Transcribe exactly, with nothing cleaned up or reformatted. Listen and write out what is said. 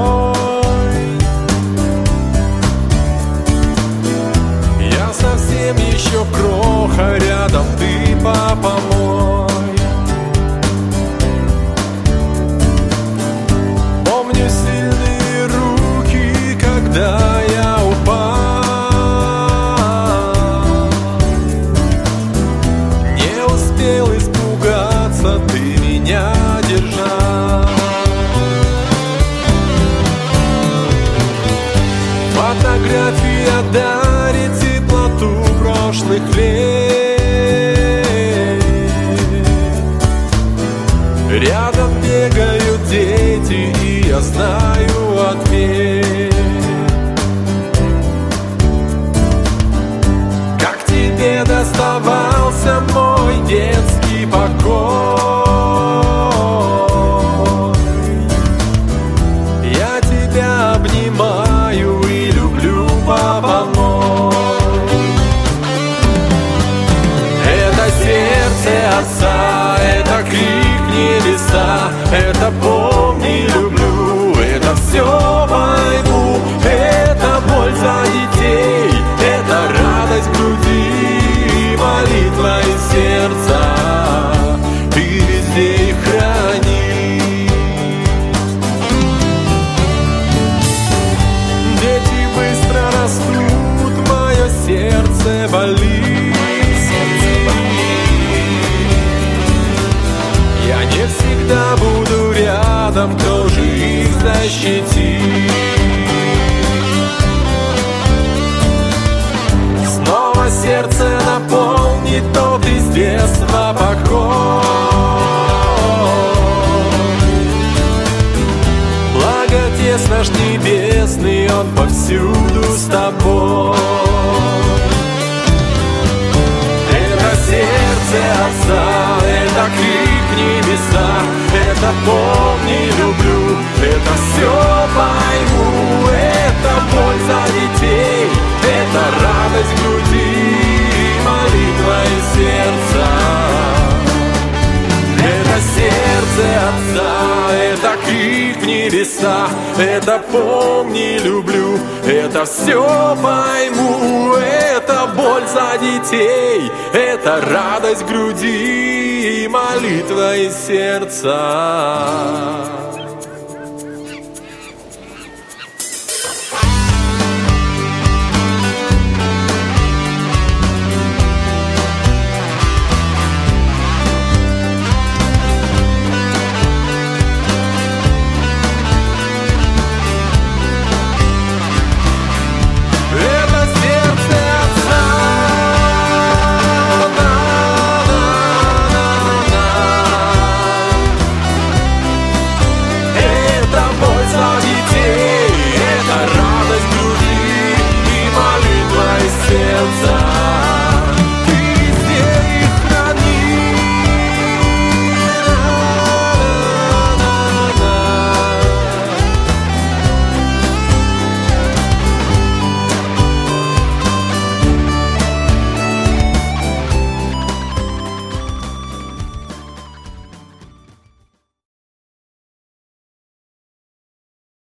Я совсем еще кроха, рядом ты, папа мой. Помню сильные руки, когда я упал. Не успел испугаться, ты меня держал. Фотография дарит теплоту прошлых лет. Рядом бегают дети, и я знаю ответ. Как тебе доставался мой детский покой. Я тебя обнимаю и люблю, папа мой. Это сердце отца, это крик небеса, это помни, люблю, это все пойму. Это боль за детей, это радость в груди, молитва из сердца, ты везде их храни. Дети быстро растут, мое сердце болит. Я не всегда буду рядом, кто же их защитит? Снова сердце наполнит тот из детства покой. Благо Отец наш небесный, Он повсюду с тобой. Это сердце Отца, это крик небеса, это помни, люблю, это все пойму. Это боль за детей, это радость в груди, молитва из сердца. Это сердце Отца, это крик в небеса, это помни, люблю, это все пойму. Это боль за детей, это радость в груди, молитва из сердца.